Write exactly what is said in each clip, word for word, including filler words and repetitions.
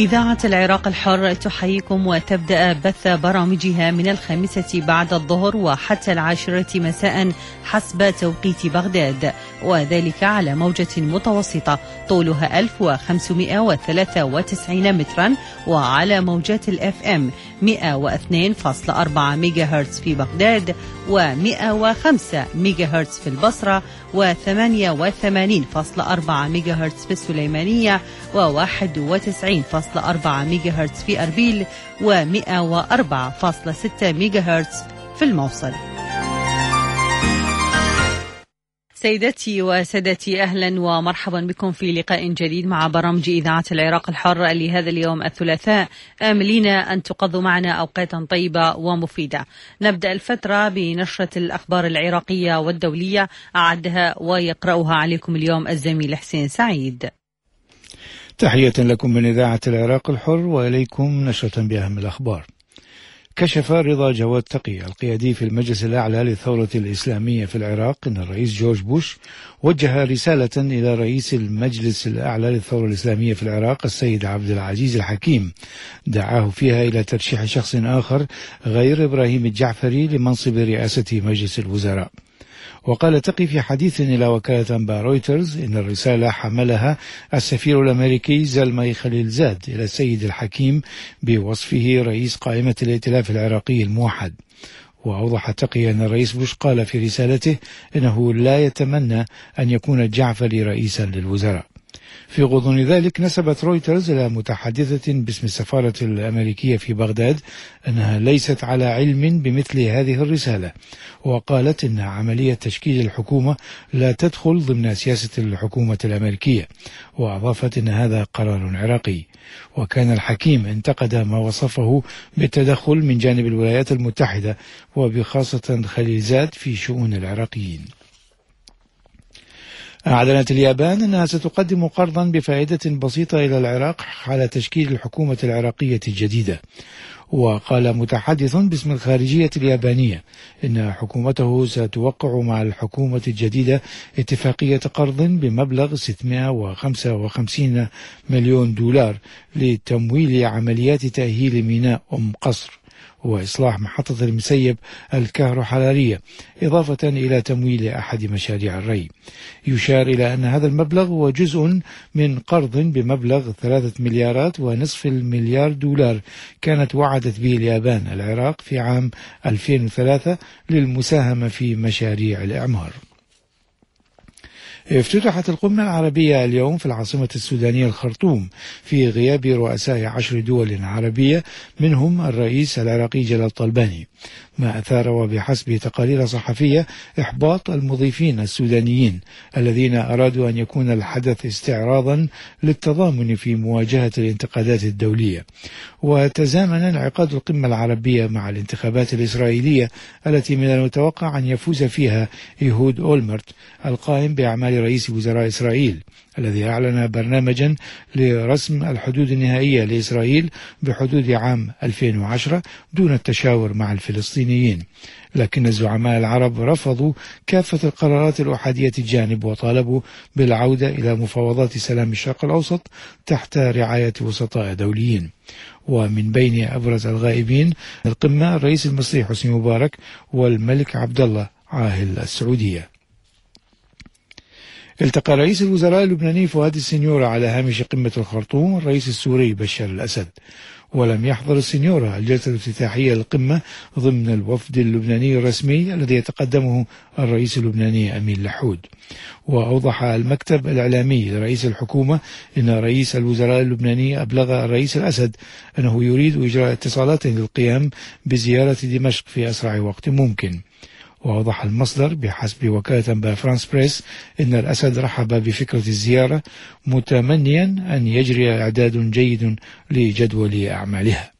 إذاعة العراق الحر تحييكم وتبدأ بث برامجها من الخامسة بعد الظهر وحتى العاشرة مساء حسب توقيت بغداد، وذلك على موجة متوسطة طولها ألف وخمسمائة وثلاثة وتسعين مترا، وعلى موجات الاف ام مئة واثنين فاصلة أربعة ميجا هرتز في بغداد، ومئة وخمسة ميجا هرتز في البصرة، وثمانية وثمانين فاصلة أربعة ميجا هرتز في السليمانية، وواحد وتسعين فاصلة أربعة ميجا هرتز في أربيل، ومئة وأربعة فاصلة ستة ميجا هرتز في الموصل. سيدتي وسادتي، أهلا ومرحبا بكم في لقاء جديد مع برامج إذاعة العراق الحر لهذا اليوم الثلاثاء، آملين أن تقضوا معنا أوقاتا طيبة ومفيدة. نبدأ الفترة بنشرة الأخبار العراقية والدولية، أعدها ويقرأها عليكم اليوم الزميل حسين سعيد. تحية لكم من إذاعة العراق الحر، وإليكم نشرة بأهم الأخبار. كشف رضا جواد تقي القيادي في المجلس الأعلى للثورة الإسلامية في العراق أن الرئيس جورج بوش وجه رسالة إلى رئيس المجلس الأعلى للثورة الإسلامية في العراق السيد عبد العزيز الحكيم، دعاه فيها إلى ترشيح شخص آخر غير إبراهيم الجعفري لمنصب رئاسة مجلس الوزراء. وقال تقي في حديث إلى وكالة أنباء رويترز إن الرسالة حملها السفير الأمريكي زلمي خليلزاد إلى السيد الحكيم بوصفه رئيس قائمة الائتلاف العراقي الموحد. وأوضح تقي أن الرئيس بوش قال في رسالته إنه لا يتمنى أن يكون الجعفري رئيسا للوزراء. في غضون ذلك نسبت رويترز إلى متحدثة باسم السفارة الأمريكية في بغداد أنها ليست على علم بمثل هذه الرسالة، وقالت إن عملية تشكيل الحكومة لا تدخل ضمن سياسة الحكومة الأمريكية، وأضافت إن هذا قرار عراقي. وكان الحكيم انتقد ما وصفه بالتدخل من جانب الولايات المتحدة وبخاصة خليلزاد في شؤون العراقيين. أعلنت اليابان أنها ستقدم قرضا بفائدة بسيطة إلى العراق على تشكيل الحكومة العراقية الجديدة. وقال متحدث باسم الخارجية اليابانية إن حكومته ستوقع مع الحكومة الجديدة اتفاقية قرض بمبلغ ستمائة وخمسة وخمسين مليون دولار لتمويل عمليات تأهيل ميناء أم قصر وإصلاح محطة المسيب الكهروحرارية، إضافة إلى تمويل أحد مشاريع الري. يشار إلى أن هذا المبلغ هو جزء من قرض بمبلغ ثلاثة مليارات ونصف المليار دولار كانت وعدت به اليابان العراق في عام ألفين وثلاثة للمساهمة في مشاريع الإعمار. افتتحت القمة العربية اليوم في العاصمة السودانية الخرطوم في غياب رؤساء عشر دول عربية منهم الرئيس العراقي جلال طلباني، ما أثار وبحسب تقارير صحفية إحباط المضيفين السودانيين الذين أرادوا أن يكون الحدث استعراضا للتضامن في مواجهة الانتقادات الدولية. وتزامن انعقاد القمة العربية مع الانتخابات الإسرائيلية التي من المتوقع أن يفوز فيها إيهود أولمرت القائم بأعمال رئيس وزراء إسرائيل، الذي أعلن برنامجا لرسم الحدود النهائية لإسرائيل بحدود عام ألفين وعشرة دون التشاور مع الفلسطينيين. لكن الزعماء العرب رفضوا كافة القرارات الأحادية الجانب وطالبوا بالعودة إلى مفاوضات سلام الشرق الأوسط تحت رعاية وسطاء دوليين. ومن بين أبرز الغائبين القمة الرئيس المصري حسني مبارك والملك عبد الله عاهل السعودية. التقى رئيس الوزراء اللبناني فؤاد السنيورة على هامش قمة الخرطوم الرئيس السوري بشار الأسد، ولم يحضر السنيورة الجلسة الافتتاحية للقمة ضمن الوفد اللبناني الرسمي الذي يتقدمه الرئيس اللبناني أمين لحود. وأوضح المكتب الإعلامي لرئيس الحكومة أن رئيس الوزراء اللبناني أبلغ الرئيس الأسد أنه يريد إجراء اتصالات للقيام بزيارة دمشق في أسرع وقت ممكن. وأوضح المصدر بحسب وكالة أنباء فرانس بريس أن الأسد رحب بفكرة الزيارة متمنيا أن يجري إعداد جيد لجدول أعمالها.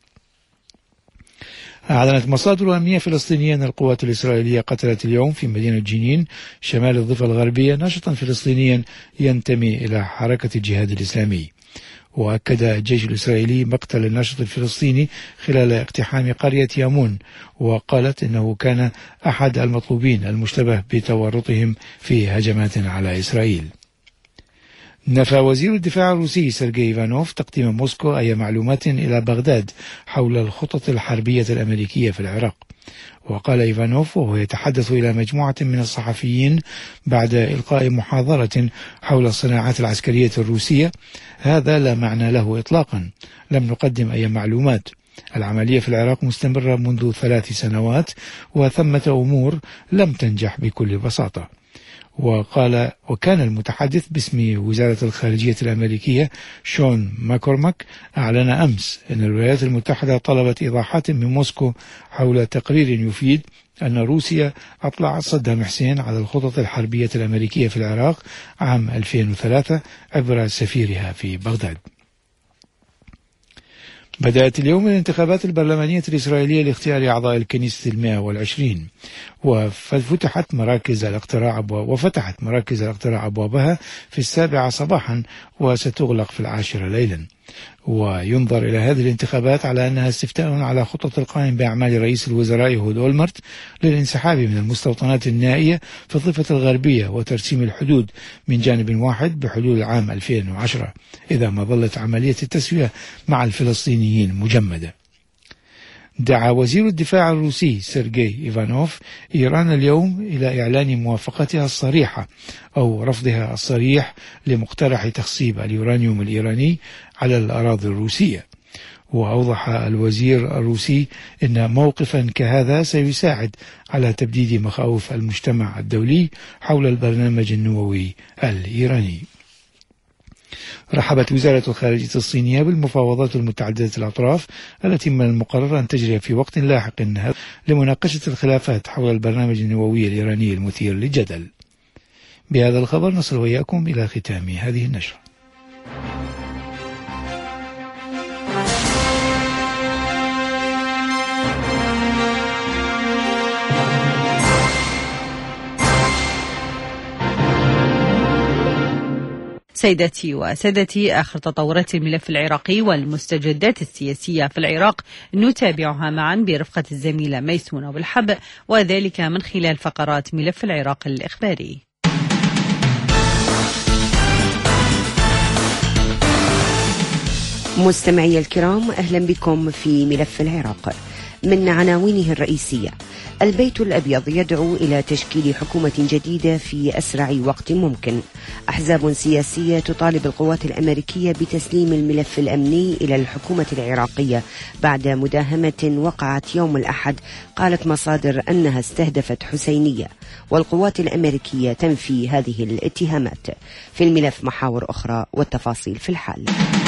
أعلنت مصادر أمنية فلسطينية أن القوات الإسرائيلية قتلت اليوم في مدينة جنين شمال الضفة الغربية ناشطا فلسطينيا ينتمي إلى حركة الجهاد الإسلامي. وأكد الجيش الإسرائيلي مقتل الناشط الفلسطيني خلال اقتحام قرية يامون، وقالت إنه كان أحد المطلوبين المشتبه بتورطهم في هجمات على إسرائيل. نفى وزير الدفاع الروسي سيرجي إيفانوف تقديم موسكو أي معلومات إلى بغداد حول الخطط الحربية الأمريكية في العراق. وقال إيفانوف وهو يتحدث إلى مجموعة من الصحفيين بعد إلقاء محاضرة حول الصناعات العسكرية الروسية: هذا لا معنى له إطلاقا، لم نقدم أي معلومات. العملية في العراق مستمرة منذ ثلاث سنوات وثمة أمور لم تنجح بكل بساطة. وقال وكان المتحدث باسم وزارة الخارجية الأمريكية شون ماكورماك أعلن أمس أن الولايات المتحدة طلبت إيضاحات من موسكو حول تقرير يفيد أن روسيا أطلعت صدام حسين على الخطط الحربية الأمريكية في العراق عام ألفين وثلاثة عبر سفيرها في بغداد. بدأت اليوم الانتخابات البرلمانية الإسرائيلية لاختيار أعضاء الكنيسة المائة والعشرين، وفتحت مراكز الاقتراع وفتحت مراكز الاقتراع أبوابها في السابعة صباحا وستغلق في العاشرة ليلا. وينظر إلى هذه الانتخابات على أنها استفتاء على خطة القائم بأعمال رئيس الوزراء يهود أولمرت للانسحاب من المستوطنات النائية في الضفة الغربية وترسيم الحدود من جانب واحد بحلول عام ألفين وعشرة إذا ما ظلت عملية التسوية مع الفلسطينيين مجمدة. دعا وزير الدفاع الروسي سيرجي إيفانوف إيران اليوم إلى إعلان موافقتها الصريحة أو رفضها الصريح لمقترح تخصيب اليورانيوم الإيراني على الأراضي الروسية. وأوضح الوزير الروسي أن موقفا كهذا سيساعد على تبديد مخاوف المجتمع الدولي حول البرنامج النووي الإيراني. رحبت وزارة الخارجية الصينية بالمفاوضات المتعددة الأطراف التي من المقرر أن تجري في وقت لاحق لمناقشة الخلافات حول البرنامج النووي الإيراني المثير للجدل. بهذا الخبر نصل وإياكم إلى ختام هذه النشرة. سيداتي وسادتي، آخر تطورات الملف العراقي والمستجدات السياسية في العراق نتابعها معا برفقة الزميلة ميسونة بالحب، وذلك من خلال فقرات ملف العراق الإخباري. مستمعي الكرام، أهلا بكم في ملف العراق. من عناوينه الرئيسية: البيت الأبيض يدعو إلى تشكيل حكومة جديدة في أسرع وقت ممكن. أحزاب سياسية تطالب القوات الأمريكية بتسليم الملف الأمني إلى الحكومة العراقية بعد مداهمة وقعت يوم الأحد قالت مصادر أنها استهدفت حسينية، والقوات الأمريكية تنفي هذه الاتهامات. في الملف محاور أخرى والتفاصيل في الحال.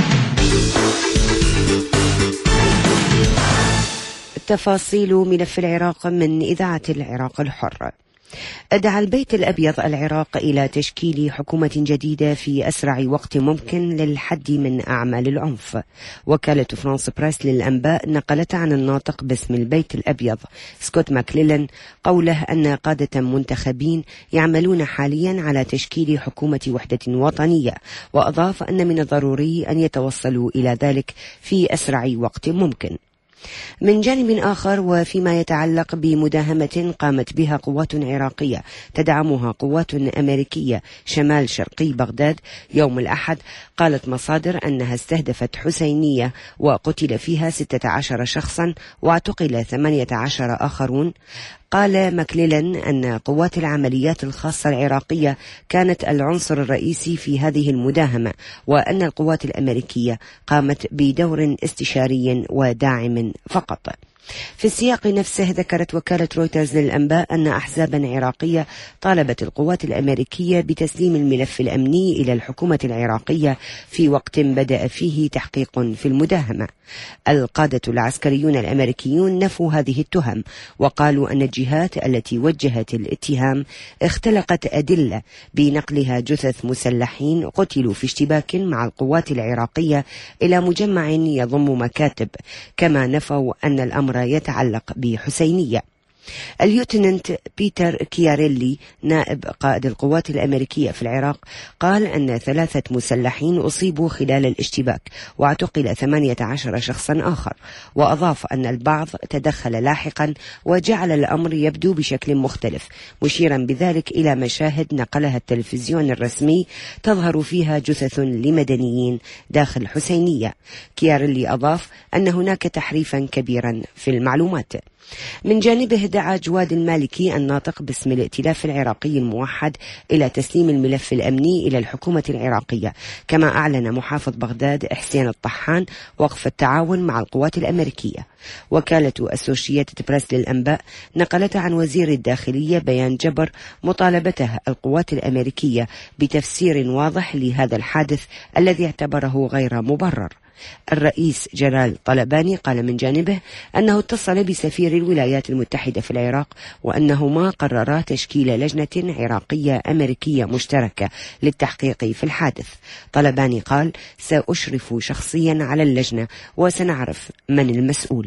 تفاصيل ملف العراق من إذاعة العراق الحر. أدعى البيت الأبيض العراق إلى تشكيل حكومة جديدة في أسرع وقت ممكن للحد من أعمال العنف. وكالة فرانس بريس للأنباء نقلت عن الناطق باسم البيت الأبيض سكوت ماكليلان قوله أن قادة منتخبين يعملون حاليا على تشكيل حكومة وحدة وطنية، وأضاف أن من الضروري أن يتوصلوا إلى ذلك في أسرع وقت ممكن. من جانب آخر، وفيما يتعلق بمداهمة قامت بها قوات عراقية تدعمها قوات أمريكية شمال شرقي بغداد يوم الأحد، قالت مصادر أنها استهدفت حسينية وقتل فيها ستة عشر شخصا واعتقل ثمانية عشر آخرون. قال ماكليلان أن قوات العمليات الخاصة العراقية كانت العنصر الرئيسي في هذه المداهمة، وأن القوات الأمريكية قامت بدور استشاري وداعم فقط. في السياق نفسه ذكرت وكالة رويترز للأنباء أن أحزابا عراقية طالبت القوات الأمريكية بتسليم الملف الأمني إلى الحكومة العراقية في وقت بدأ فيه تحقيق في المداهمة. القادة العسكريون الأمريكيون نفوا هذه التهم، وقالوا أن الجهات التي وجهت الاتهام اختلقت أدلة بنقلها جثث مسلحين قتلوا في اشتباك مع القوات العراقية إلى مجمع يضم مكاتب، كما نفوا أن الأمر يتعلق بحسينية. الليوتننت بيتر كياريلي نائب قائد القوات الأمريكية في العراق قال أن ثلاثة مسلحين أصيبوا خلال الاشتباك واعتقل ثمانية عشر شخصا آخر، وأضاف أن البعض تدخل لاحقا وجعل الأمر يبدو بشكل مختلف، مشيرا بذلك إلى مشاهد نقلها التلفزيون الرسمي تظهر فيها جثث لمدنيين داخل حسينية. كياريلي أضاف أن هناك تحريفا كبيرا في المعلومات. من جانبه دعا جواد المالكي الناطق باسم الائتلاف العراقي الموحد إلى تسليم الملف الأمني إلى الحكومة العراقية، كما أعلن محافظ بغداد حسين الطحان وقف التعاون مع القوات الأمريكية. وكالة أسوشيتد بريس للأنباء نقلت عن وزير الداخلية بيان جبر مطالبته القوات الأمريكية بتفسير واضح لهذا الحادث الذي اعتبره غير مبرر. الرئيس جلال طلباني قال من جانبه أنه اتصل بسفير الولايات المتحدة في العراق وأنهما قررا تشكيل لجنة عراقية أمريكية مشتركة للتحقيق في الحادث. طلباني قال: سأشرف شخصيا على اللجنة وسنعرف من المسؤول.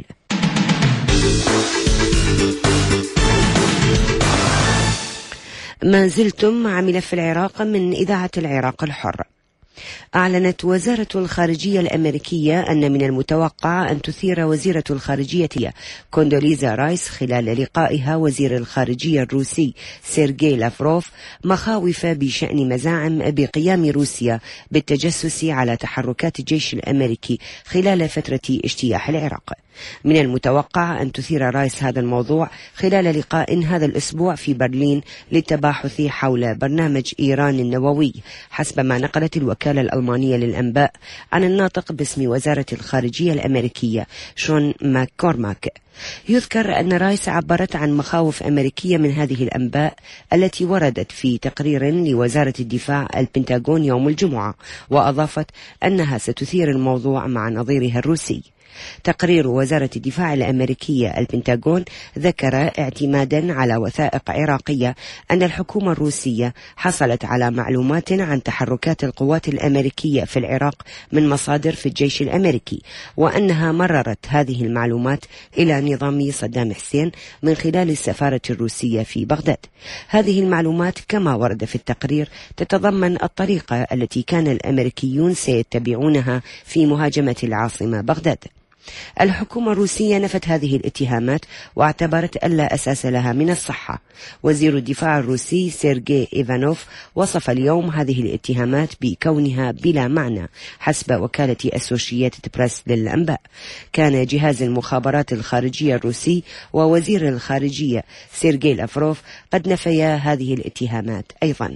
ما زلتم مع ملف العراق من إذاعة العراق الحر. أعلنت وزارة الخارجية الأمريكية أن من المتوقع أن تثير وزيرة الخارجية كوندوليزا رايس خلال لقائها وزير الخارجية الروسي سيرجي لافروف مخاوف بشأن مزاعم بقيام روسيا بالتجسس على تحركات الجيش الأمريكي خلال فترة اجتياح العراق. من المتوقع أن تثير رايس هذا الموضوع خلال لقاء هذا الأسبوع في برلين للتباحث حول برنامج إيران النووي، حسب ما نقلت الوكالة الألمانية للأنباء عن الناطق باسم وزارة الخارجية الأمريكية شون ماككورماك. يذكر أن رايس عبرت عن مخاوف أمريكية من هذه الأنباء التي وردت في تقرير لوزارة الدفاع البنتاغون يوم الجمعة، وأضافت أنها ستثير الموضوع مع نظيرها الروسي. تقرير وزارة الدفاع الأمريكية البنتاغون ذكر اعتمادا على وثائق عراقية أن الحكومة الروسية حصلت على معلومات عن تحركات القوات الأمريكية في العراق من مصادر في الجيش الأمريكي، وأنها مررت هذه المعلومات إلى نظام صدام حسين من خلال السفارة الروسية في بغداد. هذه المعلومات كما ورد في التقرير تتضمن الطريقة التي كان الأمريكيون سيتبعونها في مهاجمة العاصمة بغداد. الحكومة الروسية نفت هذه الاتهامات واعتبرت ألا أساس لها من الصحة. وزير الدفاع الروسي سيرجي إيفانوف وصف اليوم هذه الاتهامات بكونها بلا معنى حسب وكالة أسوشيتد بريس للأنباء. كان جهاز المخابرات الخارجية الروسي ووزير الخارجية سيرجي لافروف قد نفيا هذه الاتهامات أيضا.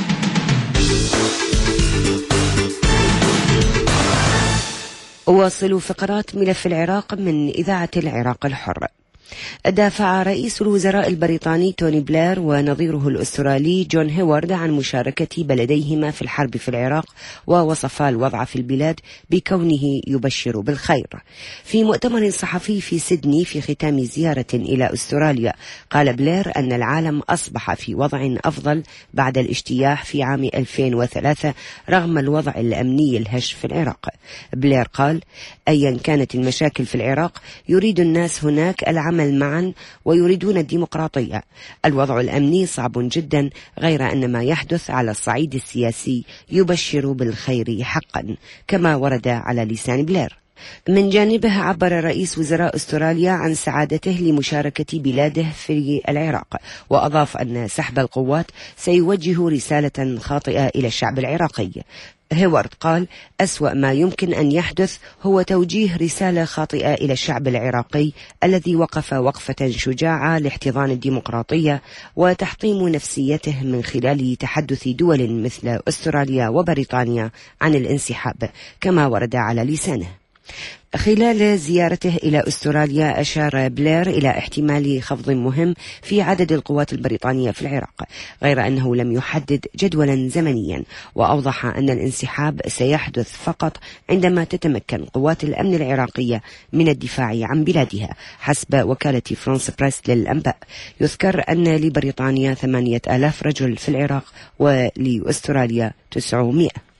واصلوا فقرات ملف العراق من إذاعة العراق الحر. دافع رئيس الوزراء البريطاني توني بلير ونظيره الأسترالي جون هيوارد عن مشاركة بلديهما في الحرب في العراق، ووصفا الوضع في البلاد بكونه يبشر بالخير. في مؤتمر صحفي في سيدني في ختام زيارة إلى أستراليا، قال بلير أن العالم أصبح في وضع أفضل بعد الاجتياح في عام ألفين وثلاثة رغم الوضع الأمني الهش في العراق. بلير قال: أيا كانت المشاكل في العراق يريد الناس هناك العمل معا ويريدون الديمقراطية. الوضع الأمني صعب جدا، غير أن ما يحدث على الصعيد السياسي يبشر بالخير حقا، كما ورد على لسان بلير. من جانبه عبر رئيس وزراء أستراليا عن سعادته لمشاركة بلاده في العراق، وأضاف أن سحب القوات سيوجه رسالة خاطئة إلى الشعب العراقي. هيوارد قال: أسوأ ما يمكن أن يحدث هو توجيه رسالة خاطئة إلى الشعب العراقي الذي وقف وقفة شجاعة لاحتضان الديمقراطية وتحطيم نفسيته من خلال تحدث دول مثل أستراليا وبريطانيا عن الانسحاب، كما ورد على لسانه. خلال زيارته إلى أستراليا أشار بلير إلى احتمال خفض مهم في عدد القوات البريطانية في العراق، غير أنه لم يحدد جدولا زمنيا، وأوضح أن الانسحاب سيحدث فقط عندما تتمكن قوات الأمن العراقية من الدفاع عن بلادها، حسب وكالة فرانس بريس للأنباء. يذكر أن لبريطانيا ثمانية آلاف رجل في العراق ولأستراليا تسعمائة.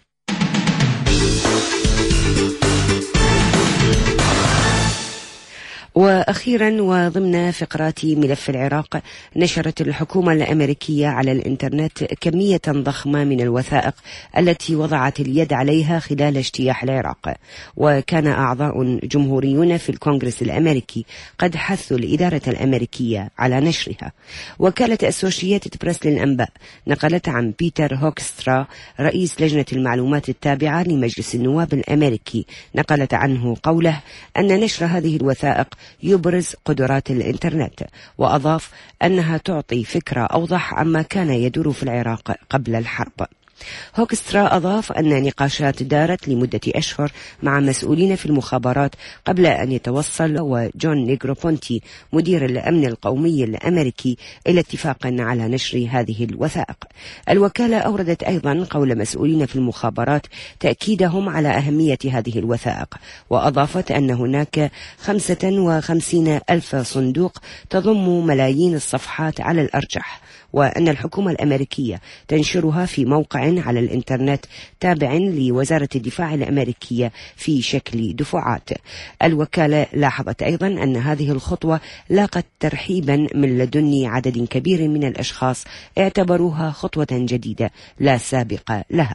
وأخيرا وضمن فقرات ملف العراق، نشرت الحكومة الأمريكية على الإنترنت كمية ضخمة من الوثائق التي وضعت اليد عليها خلال اجتياح العراق، وكان أعضاء جمهوريون في الكونغرس الأمريكي قد حثوا الإدارة الأمريكية على نشرها. وكالة أسوشيتد بريس للأنباء نقلت عن بيتر هوكسترا رئيس لجنة المعلومات التابعة لمجلس النواب الأمريكي، نقلت عنه قوله أن نشر هذه الوثائق يبرز قدرات الإنترنت، وأضاف أنها تعطي فكرة أوضح عما كان يدور في العراق قبل الحرب. هوكسترا أضاف أن نقاشات دارت لمدة أشهر مع مسؤولين في المخابرات قبل أن يتوصل وجون نيغروبونتي مدير الأمن القومي الأمريكي إلى اتفاق على نشر هذه الوثائق. الوكالة أوردت أيضا قول مسؤولين في المخابرات تأكيدهم على أهمية هذه الوثائق، وأضافت أن هناك خمسة وخمسين ألف صندوق تضم ملايين الصفحات على الأرجح، وأن الحكومة الأمريكية تنشرها في موقع على الإنترنت تابع لوزارة الدفاع الأمريكية في شكل دفعات. الوكالة لاحظت أيضا أن هذه الخطوة لاقت ترحيبا من لدن عدد كبير من الأشخاص اعتبروها خطوة جديدة لا سابق لها.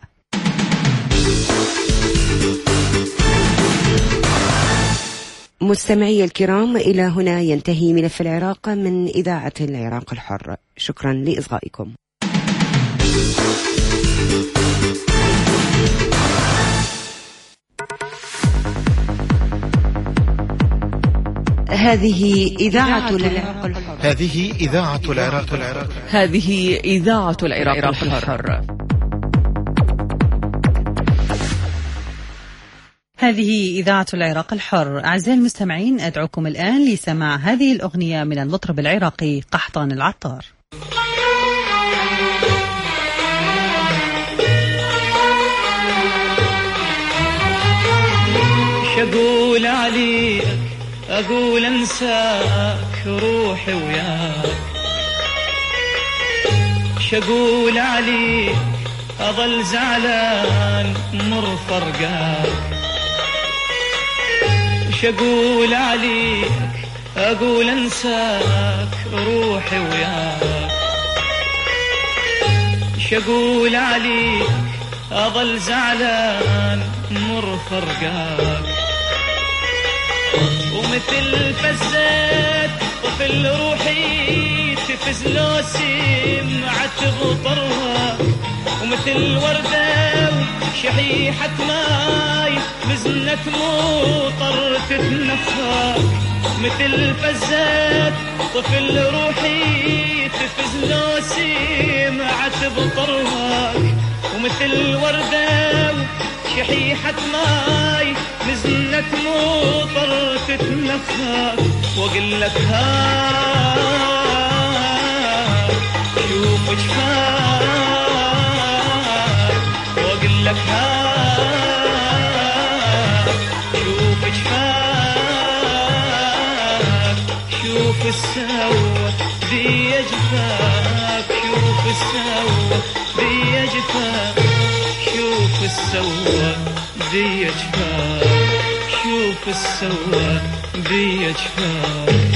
مستمعي الكرام، إلى هنا ينتهي ملف العراق من إذاعة العراق الحر. شكرا لإصغائكم. هذه إذاعة العراق الحر. هذه إذاعة العراق الحر. هذه إذاعة العراق الحر. هذه إذاعة العراق الحر. أعزائي المستمعين، أدعوكم الآن لسماع هذه الأغنية من المطرب العراقي قحطان العطار. شقول عليك أقول أنساك روحي وياك، شقول عليك أظل زعلان مر فرقاك، شقول عليك أقول أنساك روحي وياك، شقول عليك أظل زعلان مر فرقاك، ومثل فزت طفل روحي تفز لو سمعت بطرها، ومثل وردة شحيحة ماي بزنة مطر تتنفى، مثل فزت طفل روحي تفز لو سمعت بطرها، ومثل وردة شحيحة ماي بزنة مطر تتنفى، واقول لك ها شوف جفاك، واقول لك ها شوف جفاك، شوف السوا بي جفاك، شوف السوا بي جفاك، شوف السوا بي جفاك، شوف السوا بي جفاك.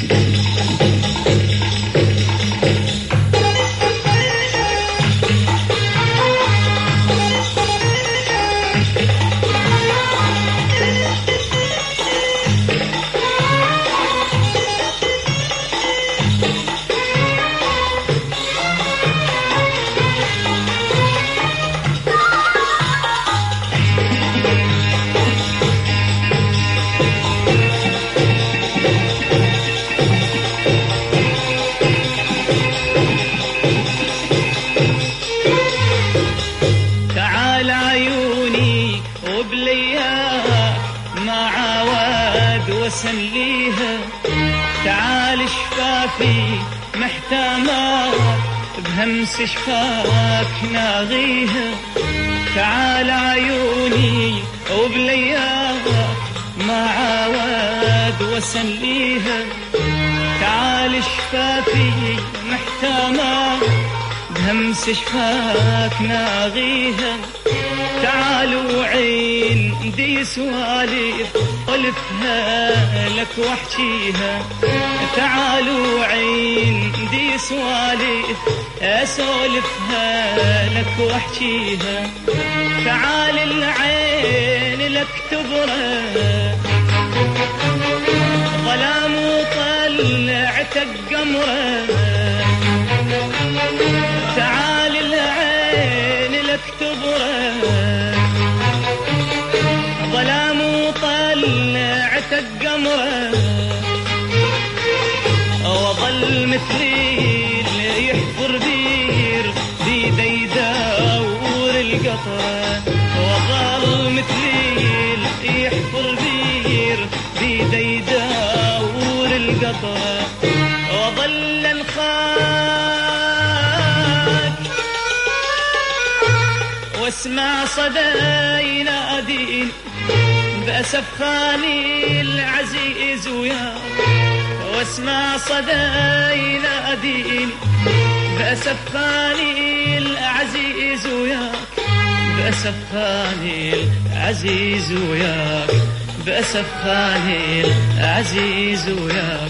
وسليها تعال شفافي محتامات بهمس شفاك ناغيها، تعال عيوني وبلياها ما عاود وسليها، تعال شفافي محتامات بهمس شفاك ناغيها، تعالوا عندي سواليف ألفها لك واحكيها، تعالوا عندي سواليف أسولفها لك واحكيها، تعال العين لك تبرى ظلام وطلعتك قمرة، تعال العين لك تبرى ظلام وطلعتك قمرة، وظل مثلي اللي يحفر بير بيدي يدور القطرة، وظل مثلي اللي يحفر بير بيدي يدور القطرة، وظل انخاك واسمع صدى ينادين بأسف خاني العزيز وياك، واسمع صدى ينادين بأسف خاني العزيز وياك، بأسف خاني العزيز وياك، بأسف خاني العزيز وياك.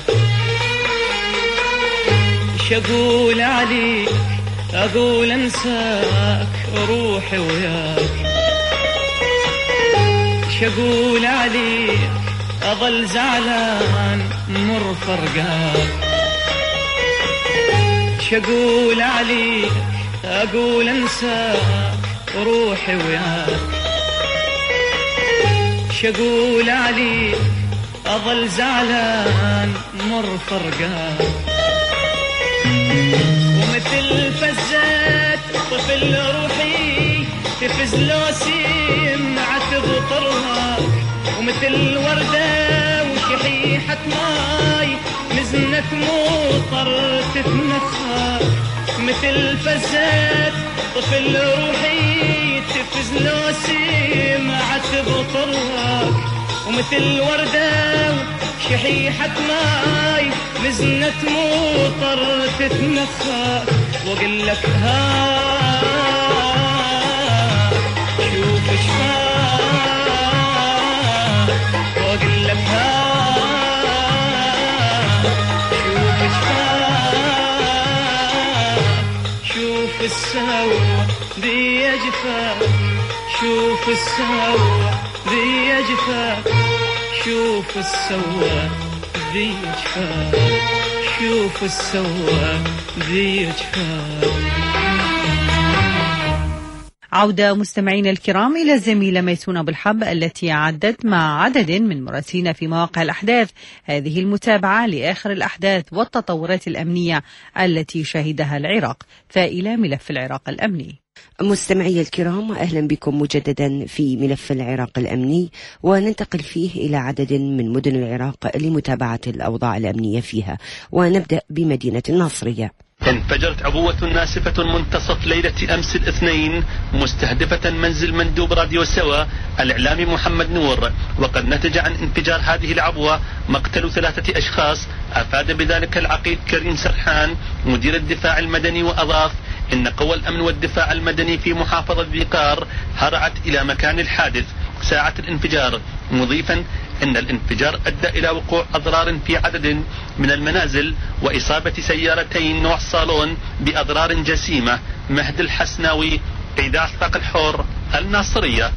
شقول عليك أقول أنساك روحي وياك، شقول عليك أظل زعلان مر فرقاك، شقول عليك أقول أنساك روحي وياك، شقول عليك أظل زعلان مر فرقاك، ومثل فزات طفل روحي تفز لو سمعت بطرهاك، ومثل وردة وشحيحة ماي نزنت مطر تتنخاك، مثل فزات طفل روحي تفز لو سمعت بطرهاك، ومثل وردة شحيحة ماي نزنت مطر تتنخاك، وقل لك ها شوف شفاك، وقل لك ها شوف شفاك، شوف السوا ذي جفاك، شوف السوا ذي جفاك، شوف السوا ذي جفاك، شوف السوا ذي جفاك. عودة مستمعينا الكرام إلى الزميلة ميسونة بالحب التي عدت مع عدد من مراسلين في مواقع الأحداث هذه المتابعة لآخر الأحداث والتطورات الأمنية التي شهدها العراق، فإلى ملف العراق الأمني. مستمعي الكرام، أهلا بكم مجددا في ملف العراق الأمني، وننتقل فيه إلى عدد من مدن العراق لمتابعة الأوضاع الأمنية فيها، ونبدأ بمدينة الناصرية. انفجرت عبوة ناسفة منتصف ليلة أمس الاثنين مستهدفة منزل مندوب راديو سوا الإعلامي محمد نور، وقد نتج عن انفجار هذه العبوة مقتل ثلاثة أشخاص. أفاد بذلك العقيد كريم سرحان مدير الدفاع المدني، وأضاف إن قوى الأمن والدفاع المدني في محافظة ذي قار هرعت إلى مكان الحادث ساعة الانفجار، مضيفا إن الانفجار أدى إلى وقوع أضرار في عدد من المنازل وإصابة سيارتين نوع صالون بأضرار جسيمة. مهد الحسناوي، إذاعة العراق الحر، الناصرية.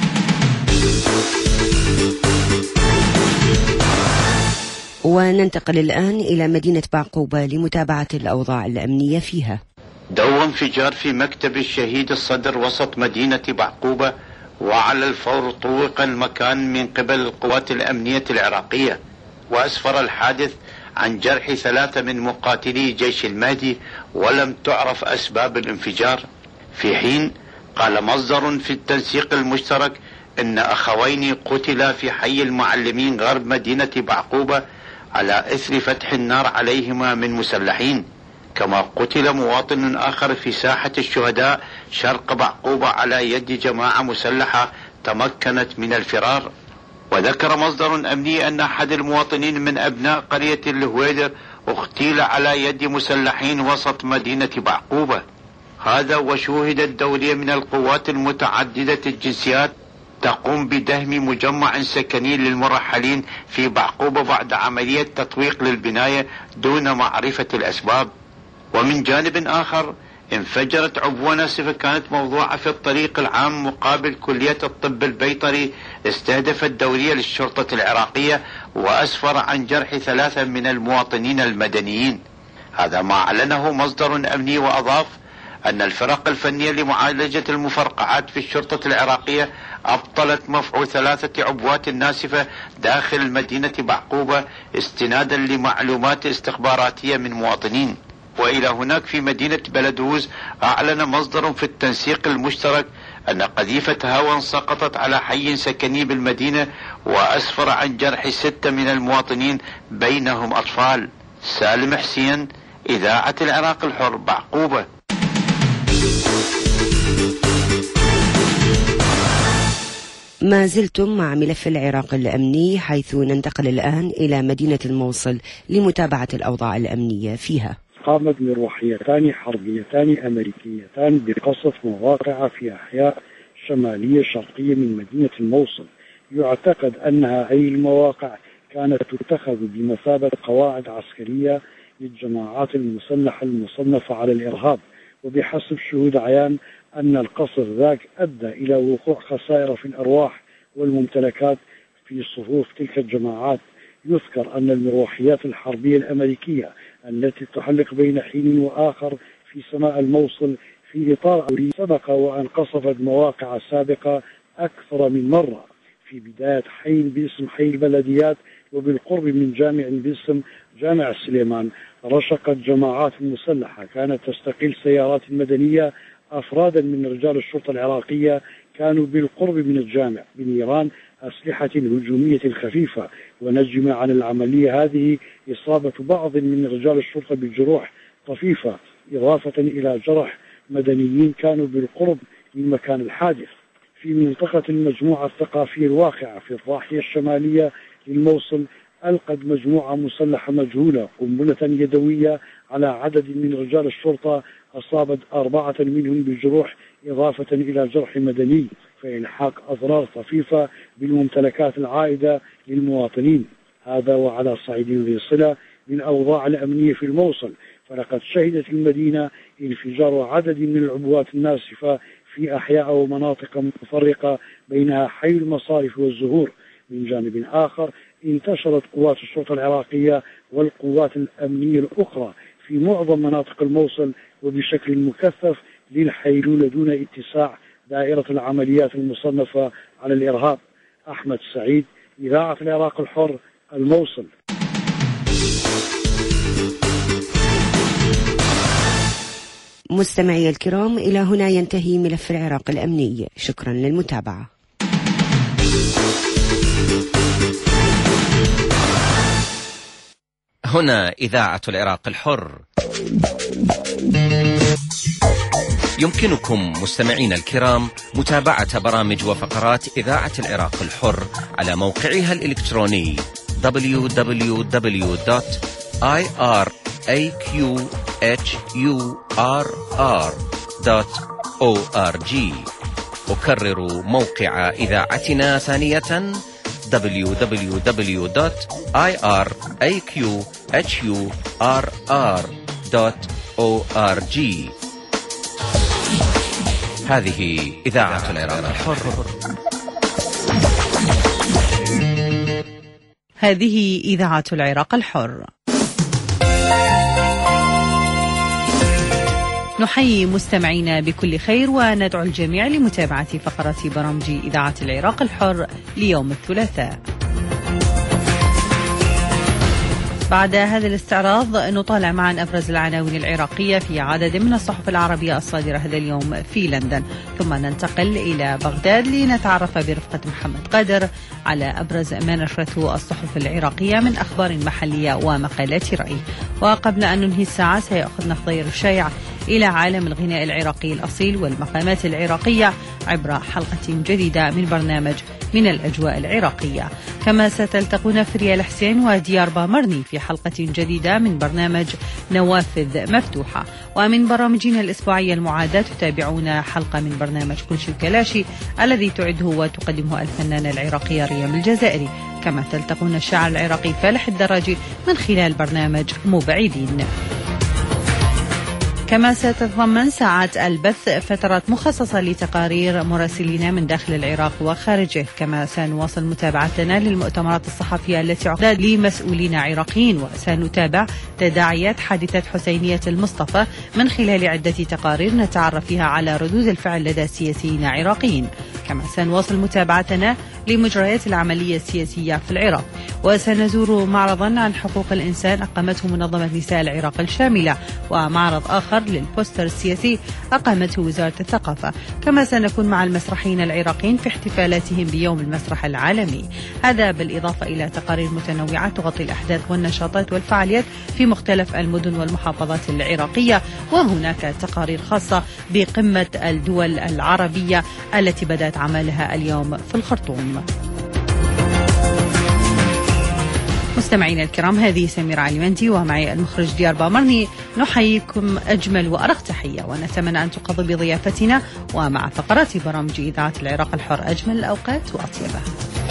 وننتقل الآن إلى مدينة بعقوبة لمتابعة الأوضاع الأمنية فيها. دو انفجار في مكتب الشهيد الصدر وسط مدينة بعقوبة، وعلى الفور طوق المكان من قبل القوات الأمنية العراقية، وأسفر الحادث عن جرح ثلاثة من مقاتلي جيش المهدي، ولم تعرف أسباب الانفجار، في حين قال مصدر في التنسيق المشترك إن أخوين قتلا في حي المعلمين غرب مدينة بعقوبة على إثر فتح النار عليهما من مسلحين، كما قتل مواطن آخر في ساحة الشهداء شرق بعقوبة على يد جماعة مسلحة تمكنت من الفرار. وذكر مصدر أمني أن أحد المواطنين من أبناء قرية الهويدر اغتيل على يد مسلحين وسط مدينة بعقوبة. هذا وشوهدت دورية من القوات المتعددة الجنسيات تقوم بدهم مجمع سكني للمرحلين في بعقوبة بعد عملية تطويق للبناية دون معرفة الأسباب. ومن جانب آخر انفجرت عبوة ناسفة كانت موضوعة في الطريق العام مقابل كلية الطب البيطري استهدفت دورية للشرطة العراقية وأسفر عن جرح ثلاثة من المواطنين المدنيين. هذا ما أعلنه مصدر أمني، وأضاف أن الفرق الفنية لمعالجة المفرقعات في الشرطة العراقية أبطلت مفعول ثلاثة عبوات ناسفة داخل المدينة بعقوبة استنادا لمعلومات استخباراتية من مواطنين. وإلى هناك في مدينة بلدوز أعلن مصدر في التنسيق المشترك أن قذيفة هواء سقطت على حي سكني بالمدينة وأسفر عن جرح ستة من المواطنين بينهم أطفال. سالم حسين، إذاعة العراق الحر، بعقوبة. ما زلتم مع ملف العراق الأمني، حيث ننتقل الآن إلى مدينة الموصل لمتابعة الأوضاع الأمنية فيها. قامت مروحيتان حربيتان أمريكيتان بقصف مواقع في أحياء شمالية شرقية من مدينة الموصل. يعتقد أن هذه المواقع كانت تتخذ بمثابة قواعد عسكرية للجماعات المسلحة المصنفة على الإرهاب، وبحسب شهود عيان أن القصف ذاك أدى إلى وقوع خسائر في الأرواح والممتلكات في صفوف تلك الجماعات. يذكر أن المروحيات الحربية الأمريكية التي تحلق بين حين وآخر في سماء الموصل في إطار أمري سبق وأن قصفت مواقع سابقة أكثر من مرة في بداية حي باسم حي البلديات وبالقرب من جامع باسم جامع السليمان. رشقت جماعات مسلحة كانت تستقل سيارات مدنية أفرادا من رجال الشرطة العراقية كانوا بالقرب من الجامع بنيران أسلحة هجومية خفيفة. ونجم عن العملية هذه إصابة بعض من رجال الشرطة بالجروح طفيفة، إضافة إلى جرح مدنيين كانوا بالقرب من مكان الحادث. في منطقة المجموعة الثقافية الواقعة في الضاحية الشمالية للموصل، ألقت مجموعة مسلحة مجهولة قنبلة يدوية على عدد من رجال الشرطة، أصابت أربعة منهم بالجروح إضافة إلى جرح مدني، فإلحاق أضرار طفيفة بالممتلكات العائدة للمواطنين. هذا وعلى صعيد ذي صلة بالأوضاع الأمنية في الموصل، فلقد شهدت المدينة انفجار عدد من العبوات الناسفة في أحياء ومناطق متفرقة بينها حي المصارف والزهور. من جانب آخر انتشرت قوات الشرطة العراقية والقوات الأمنية الأخرى في معظم مناطق الموصل وبشكل مكثف للحيلولة دون اتساع دائرة العمليات المصنفة على الإرهاب. أحمد سعيد، إذاعة العراق الحر، الموصل. مستمعي الكرام، إلى هنا ينتهي ملف العراق الأمني. شكرا للمتابعة. هنا إذاعة العراق الحر. يمكنكم مستمعين الكرام متابعة برامج وفقرات إذاعة العراق الحر على موقعها الإلكتروني دبليو دبليو دبليو دوت آي آر إيه كيو إتش يو آر آر دوت أو آر جي. أكرر موقع إذاعتنا ثانية دبليو دبليو دبليو دوت آي آر إيه كيو إتش يو آر آر دوت أو آر جي. هذه إذاعة العراق الحر. هذه إذاعة العراق الحر. نحيي مستمعينا بكل خير وندعو الجميع لمتابعة فقرات برامج إذاعة العراق الحر ليوم الثلاثاء. بعد هذا الاستعراض نطالع معا أبرز العناوين العراقية في عدد من الصحف العربية الصادرة هذا اليوم في لندن، ثم ننتقل إلى بغداد لنتعرف برفقة محمد قادر على أبرز ما نشرته الصحف العراقية من أخبار محلية ومقالات رأي. وقبل أن ننهي الساعة سيأخذنا خضير الشيع إلى عالم الغناء العراقي الأصيل والمقامات العراقية عبر حلقة جديدة من برنامج من الأجواء العراقية. كما ستلتقون فريال حسين وديار بامرني في حلقة جديدة من برنامج نوافذ مفتوحة. ومن برامجنا الأسبوعية المعادة تتابعون حلقة من برنامج كل شيء كلاشي الذي تعده وتقدمه الفنانة العراقية ريم الجزائري. كما تلتقون الشاعر العراقي فالح الدراجي من خلال برنامج مو بعيدين. كما ستتضمن ساعات البث فترات مخصصة لتقارير مراسلين من داخل العراق وخارجه. كما سنواصل متابعتنا للمؤتمرات الصحفية التي عقدت لمسؤولين عراقيين، وسنتابع تداعيات حادثة حسينية المصطفى من خلال عدة تقارير نتعرف فيها على ردود الفعل لدى سياسيين عراقيين. كما سنواصل متابعتنا لمجريات العملية السياسية في العراق، وسنزور معرضا عن حقوق الإنسان أقامته منظمة نساء العراق الشاملة، ومعرض آخر للبوستر السياسي أقامته وزارة الثقافة. كما سنكون مع المسرحيين العراقيين في احتفالاتهم بيوم المسرح العالمي. هذا بالإضافة إلى تقارير متنوعة تغطي الأحداث والنشاطات والفعاليات في مختلف المدن والمحافظات العراقية. وهناك تقارير خاصة بقمة الدول العربية التي بدأت عملها اليوم في الخرطوم. مستمعينا الكرام، هذه سميرة علمندي ومعي المخرج ديار بامرني. نحييكم أجمل وأرق تحية، ونتمنى أن تقضوا بضيافتنا ومع فقرات برامج إذاعة العراق الحر أجمل الأوقات وأطيبها.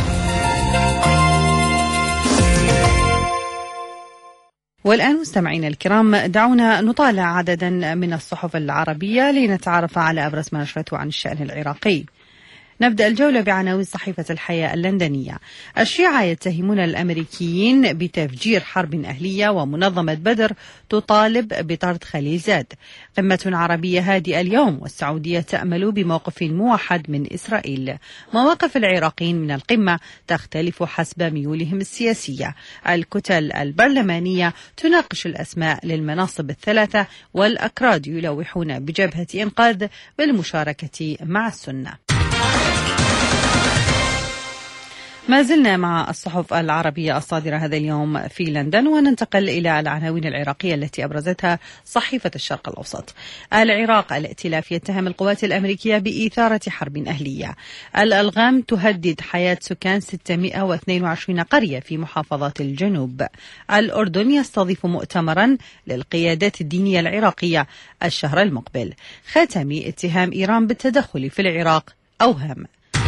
والآن مستمعينا الكرام، دعونا نطالع عددا من الصحف العربية لنتعرف على أبرز ما نشرته عن الشأن العراقي. نبدأ الجولة بعناوين صحيفة الحياة اللندنية. الشيعة يتهمون الأمريكيين بتفجير حرب أهلية، ومنظمة بدر تطالب بطرد خليل زاد. قمة عربية هادئة اليوم، والسعودية تأمل بموقف موحد من إسرائيل. مواقف العراقيين من القمة تختلف حسب ميولهم السياسية. الكتل البرلمانية تناقش الأسماء للمناصب الثلاثة، والأكراد يلوحون بجبهة إنقاذ بالمشاركة مع السنة. ما زلنا مع الصحف العربية الصادرة هذا اليوم في لندن، وننتقل إلى العناوين العراقية التي أبرزتها صحيفة الشرق الأوسط. العراق: الائتلاف يتهم القوات الأمريكية بإثارة حرب أهلية. الألغام تهدد حياة سكان ستمائة واثنين وعشرين قرية في محافظات الجنوب. الأردن يستضيف مؤتمرا للقيادات الدينية العراقية الشهر المقبل. ختامي: اتهام إيران بالتدخل في العراق أوهام.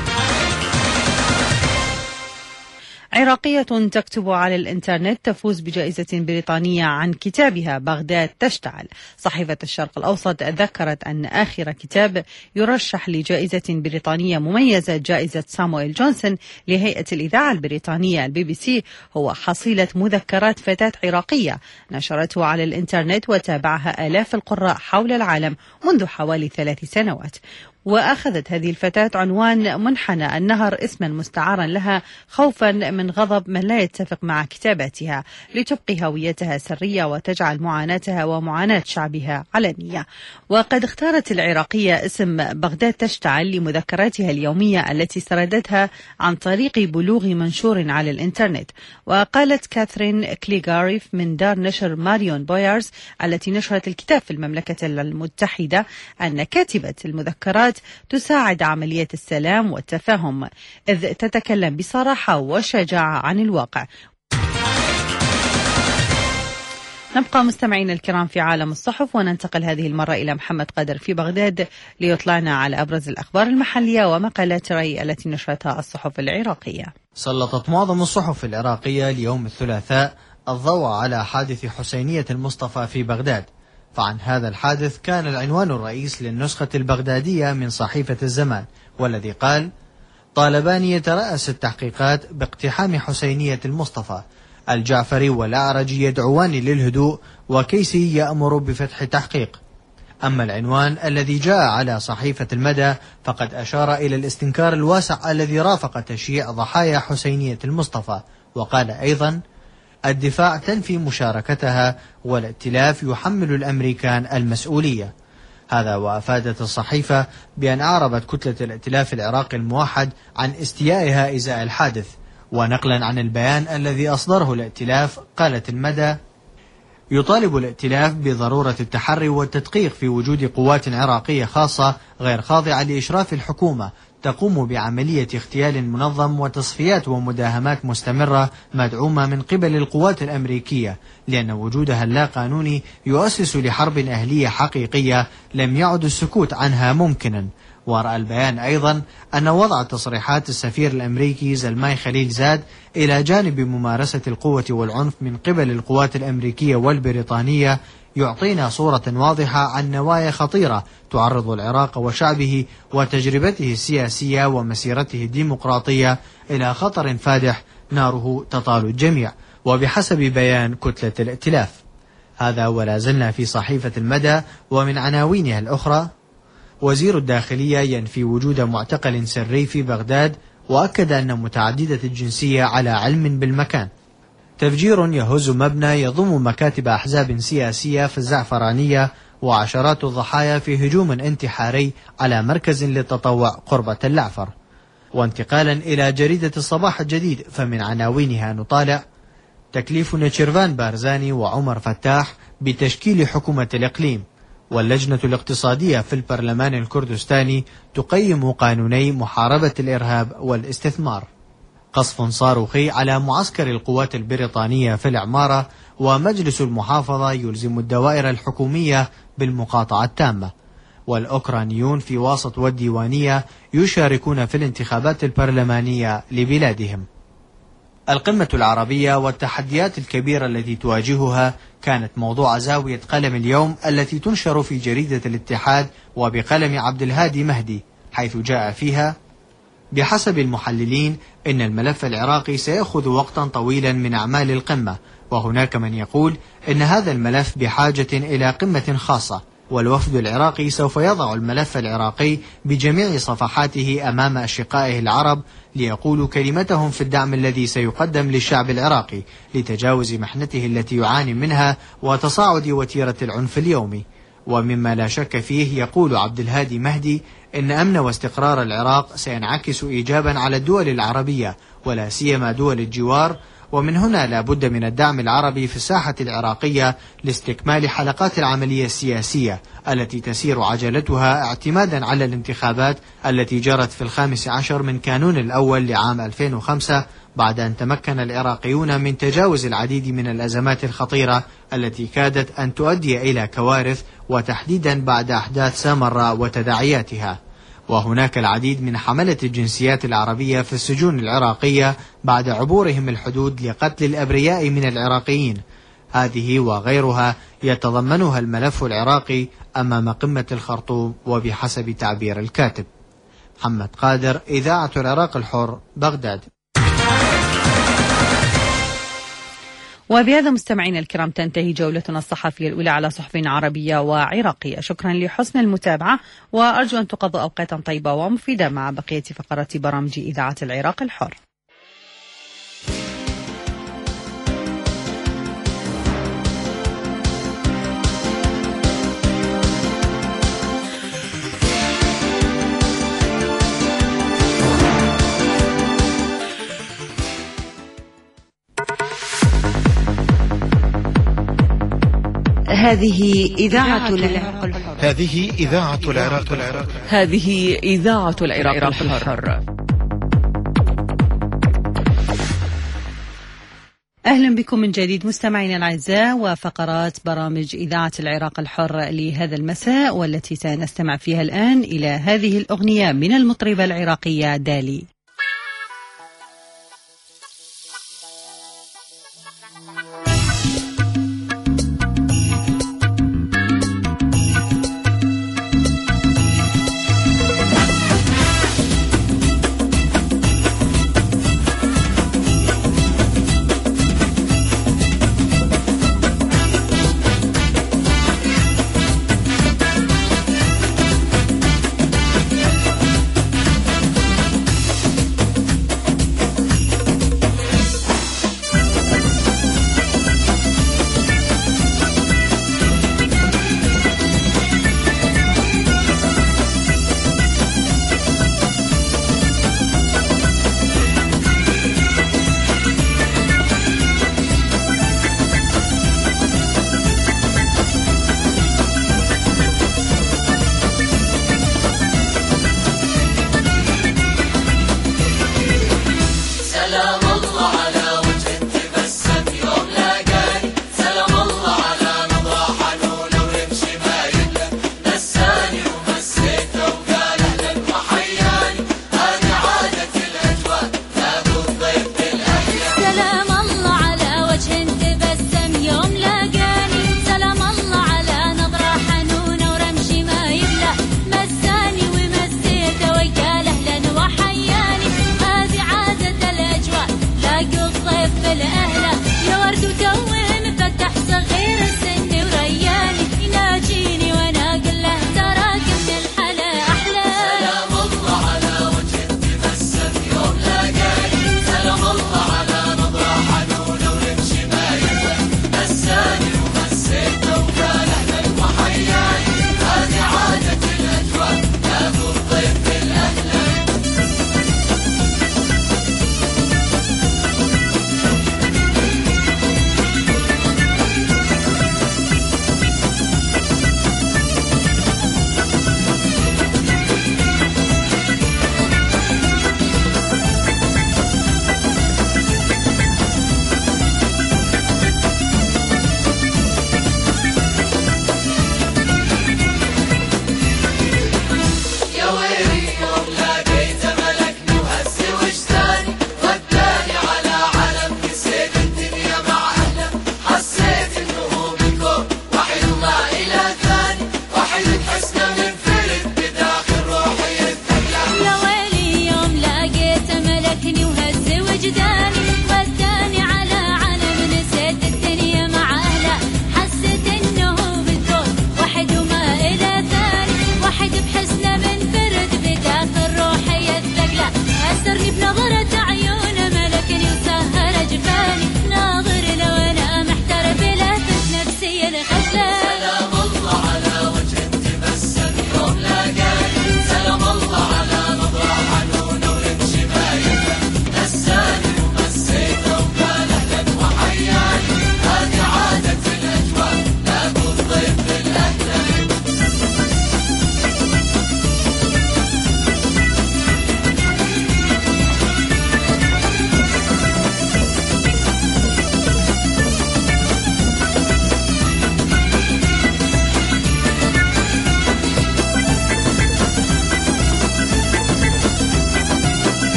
عراقية تكتب على الإنترنت تفوز بجائزة بريطانية عن كتابها بغداد تشتعل. صحيفة الشرق الأوسط ذكرت أن آخر كتاب يرشح لجائزة بريطانية مميزة، جائزة سامويل جونسون لهيئة الإذاعة البريطانية البي بي سي، هو حصيلة مذكرات فتاة عراقية نشرته على الإنترنت وتابعها آلاف القراء حول العالم منذ حوالي ثلاث سنوات. وأخذت هذه الفتاة عنوان منحنى النهر اسما مستعارا لها خوفا من غضب من لا يتفق مع كتاباتها، لتبقي هويتها سرية وتجعل معاناتها ومعاناة شعبها علنية. وقد اختارت العراقية اسم بغداد تشتعل لمذكراتها اليومية التي سردتها عن طريق بلوغ منشور على الإنترنت. وقالت كاثرين كليغاريف من دار نشر ماريون بويرز التي نشرت الكتاب في المملكة المتحدة أن كاتبة المذكرات تساعد عملية السلام والتفاهم، إذ تتكلم بصراحة وشجاعة عن الواقع. نبقى مستمعين الكرام في عالم الصحف، وننتقل هذه المرة إلى محمد قادر في بغداد ليطلعنا على أبرز الأخبار المحلية ومقالات رأي التي نشرتها الصحف العراقية. سلطت معظم الصحف العراقية اليوم الثلاثاء الضوء على حادث حسينية المصطفى في بغداد. فعن هذا الحادث كان العنوان الرئيس للنسخة البغدادية من صحيفة الزمان، والذي قال: طالبان يترأس التحقيقات باقتحام حسينية المصطفى، الجعفري والأعرجي يدعوان للهدوء، وكيسي يأمر بفتح تحقيق. أما العنوان الذي جاء على صحيفة المدى فقد أشار إلى الاستنكار الواسع الذي رافق تشييع ضحايا حسينية المصطفى، وقال أيضا: الدفاع تنفي مشاركتها، والائتلاف يحمل الأمريكان المسؤولية. هذا وأفادت الصحيفة بأن أعربت كتلة الائتلاف العراقي الموحد عن استيائها إزاء الحادث. ونقلا عن البيان الذي أصدره الائتلاف قالت المدى: يطالب الائتلاف بضرورة التحري والتدقيق في وجود قوات عراقية خاصة غير خاضعة لإشراف الحكومة تقوم بعملية اغتيال منظم وتصفيات ومداهمات مستمرة مدعومة من قبل القوات الأمريكية، لأن وجودها اللا قانوني يؤسس لحرب أهلية حقيقية لم يعد السكوت عنها ممكنا. ورأى البيان أيضا أن وضع تصريحات السفير الأمريكي زلماي خليل زاد إلى جانب ممارسة القوة والعنف من قبل القوات الأمريكية والبريطانية يعطينا صورة واضحة عن نوايا خطيرة تعرض العراق وشعبه وتجربته السياسية ومسيرته الديمقراطية إلى خطر فادح ناره تطال الجميع. وبحسب بيان كتلة الائتلاف هذا ولا زلنا في صحيفة المدى، ومن عناوينها الأخرى: وزير الداخلية ينفي وجود معتقل سري في بغداد، وأكد أن متعددة الجنسية على علم بالمكان. تفجير يهز مبنى يضم مكاتب أحزاب سياسية في الزعفرانية، وعشرات الضحايا في هجوم انتحاري على مركز للتطوع قرب اللعفر. وانتقالا إلى جريدة الصباح الجديد، فمن عناوينها نطالع: تكليف نيتشيرفان بارزاني وعمر فتاح بتشكيل حكومة الإقليم، واللجنة الاقتصادية في البرلمان الكردستاني تقيم قانوني محاربة الإرهاب والاستثمار. قصف صاروخي على معسكر القوات البريطانية في العمارة، ومجلس المحافظة يلزم الدوائر الحكومية بالمقاطعة التامة. والأوكرانيون في واسط والديوانية يشاركون في الانتخابات البرلمانية لبلادهم. القمة العربية والتحديات الكبيرة التي تواجهها كانت موضوع زاوية قلم اليوم التي تنشر في جريدة الاتحاد وبقلم عبد الهادي مهدي، حيث جاء فيها: بحسب المحللين إن الملف العراقي سيأخذ وقتا طويلا من أعمال القمة، وهناك من يقول إن هذا الملف بحاجة إلى قمة خاصة، والوفد العراقي سوف يضع الملف العراقي بجميع صفحاته أمام أشقائه العرب ليقولوا كلمتهم في الدعم الذي سيقدم للشعب العراقي لتجاوز محنته التي يعاني منها وتصاعد وتيرة العنف اليومي. ومما لا شك فيه، يقول عبد الهادي مهدي، إن أمن واستقرار العراق سينعكس إيجابا على الدول العربية ولا سيما دول الجوار، ومن هنا لا بد من الدعم العربي في الساحة العراقية لاستكمال حلقات العملية السياسية التي تسير عجلتها اعتمادا على الانتخابات التي جرت في الخامس عشر من كانون الأول لعام ألفين وخمسة، بعد أن تمكن العراقيون من تجاوز العديد من الأزمات الخطيرة التي كادت أن تؤدي إلى كوارث، وتحديدا بعد أحداث سامراء وتداعياتها. وهناك العديد من حملة الجنسيات العربية في السجون العراقية بعد عبورهم الحدود لقتل الأبرياء من العراقيين. هذه وغيرها يتضمنها الملف العراقي أمام قمة الخرطوم، وبحسب تعبير الكاتب. محمد قادر، إذاعة العراق الحر، بغداد. وبهذا مستمعينا الكرام تنتهي جولتنا الصحفية الأولى على صحف عربية وعراقية. شكرا لحسن المتابعة، وأرجو أن تقضوا أوقاتا طيبة ومفيدة مع بقية فقرات برامج إذاعة العراق الحر. هذه إذاعة العراق الحر. هذه إذاعة العراق الحر. هذه إذاعة العراق الحر. أهلا بكم من جديد مستمعينا الأعزاء، وفقرات برامج إذاعة العراق الحر لهذا المساء، والتي سنستمع فيها الآن إلى هذه الأغنية من المطربة العراقية دالي.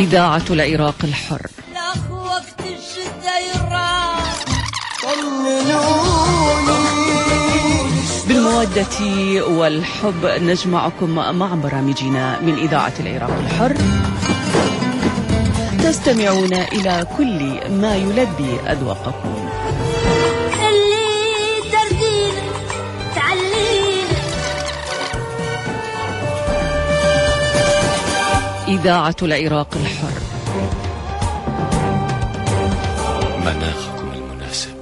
إذاعة العراق الحر. وقت الشدة يراح بالمودة والحب نجمعكم مع برامجنا من إذاعة العراق الحر. تستمعون إلى كل ما يلبي أذواقكم. إذاعة العراق الحر. مناخكم المناسب.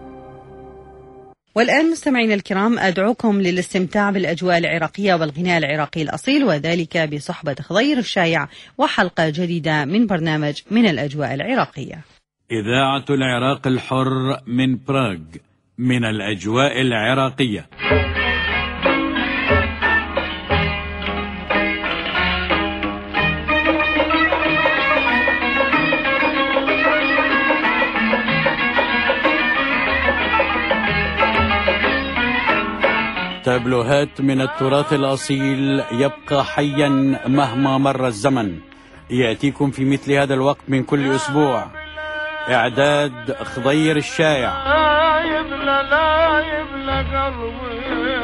والآن مستمعينا الكرام أدعوكم للاستمتاع بالأجواء العراقية والغناء العراقي الأصيل، وذلك بصحبة خضير الشايع وحلقة جديدة من برنامج من الأجواء العراقية. إذاعة العراق الحر من براغ، من الأجواء العراقية. تابلوهات من التراث الأصيل يبقى حيا مهما مر الزمن، يأتيكم في مثل هذا الوقت من كل أسبوع. إعداد خضير الشايع. لا يبلى لا يبلى قلبي.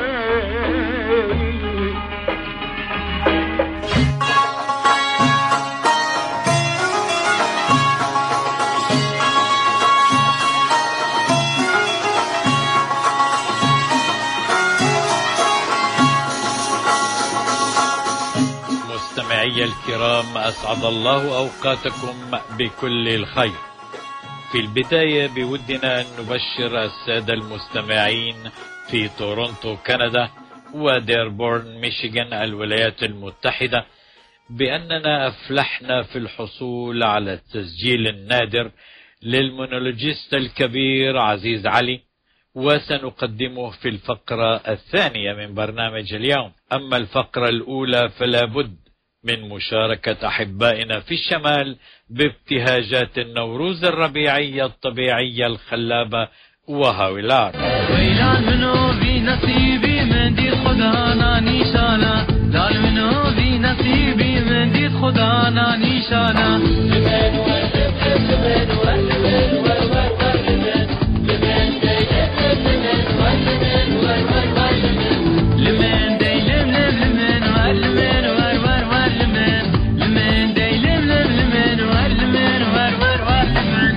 مستمعي الكرام، أسعد الله أوقاتكم بكل الخير. في البداية بودنا أن نبشر السادة المستمعين في تورونتو كندا وديربورن ميشيغان الولايات المتحدة بأننا أفلحنا في الحصول على التسجيل النادر للمونولوجيست الكبير عزيز علي، وسنقدمه في الفقرة الثانية من برنامج اليوم. أما الفقرة الأولى فلا بد من مشاركة أحبائنا في الشمال بابتهاجات النوروز الربيعية الطبيعية الخلابة وهاولار. ويلان منو في نصيبي من دي خدانا نيشانا، لان منو في نصيبي من دي خدانا نيشانا. لمن ولمن لمن ولمن ولمن ولمن لمن ديلم لمن ولمن ولمن ولمن لمن ديلم لمن ولمن ولمن ولمن لمن ديلم لمن ولمن ولمن ولمن.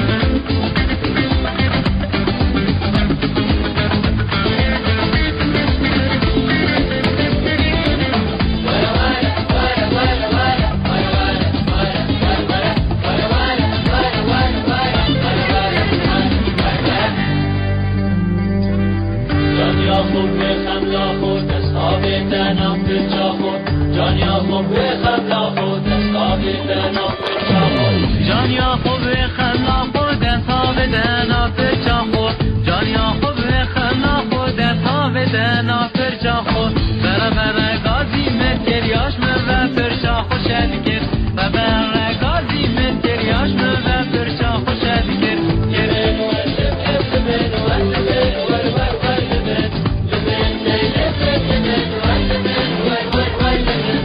جان یا خوب خلا خود ثابت نافر چاخو، جان یا خوب خلا خود ثابت نافر چاخو. بر بر غازی متر یاش من بر چاخو شدکر، بر بر غازی متر یاش من بر چاخو شدکر. گرن ولم ولم ولم ولم ولم لمن دیلم لمن ولم ولم ولم.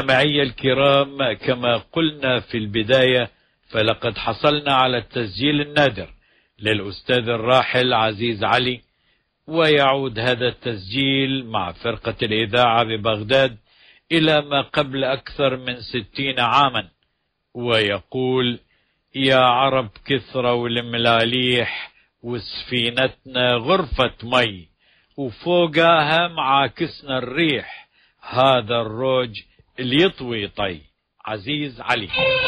مستمعي الكرام، كما قلنا في البداية فلقد حصلنا على التسجيل النادر للأستاذ الراحل عزيز علي، ويعود هذا التسجيل مع فرقة الإذاعة ببغداد إلى ما قبل أكثر من ستين عاما، ويقول: يا عرب كثرة والملاليح وسفينتنا غرفة مي، وفوقها معاكسنا الريح، هذا الروج اللي يطوي طي. عزيز علي.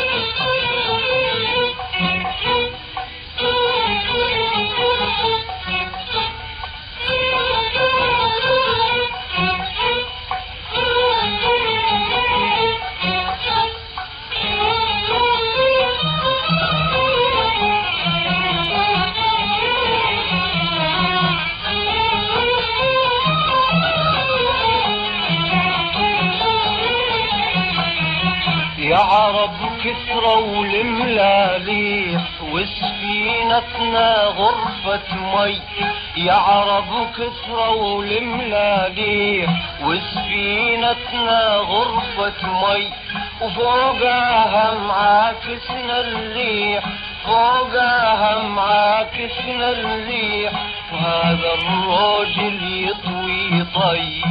يا عرب كثرة والملاليح وسفينتنا غرفة مي، يا عرب كثرة والملاليح وسفينتنا غرفة مي، وفوقها معاكسنا الريح، فوقها معاكسنا الريح، وهذا الروج اللي يطوي طي.